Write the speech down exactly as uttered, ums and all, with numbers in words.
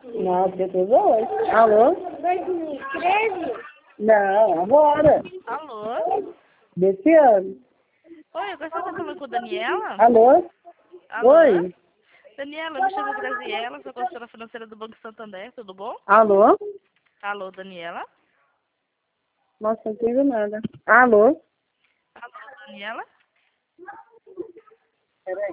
Nossa, eu tô doido. Alô? dois mil e treze? Não, agora. Alô? Desse ano. Oi, eu gostaria de estar falando com a Daniela. Alô? Alô? Oi? Daniela, eu me chamo Graziela, sou consultora financeira do Banco Santander, tudo bom? Alô? Alô, Daniela? Nossa, não entendo nada. Alô? Alô, Daniela? Peraí.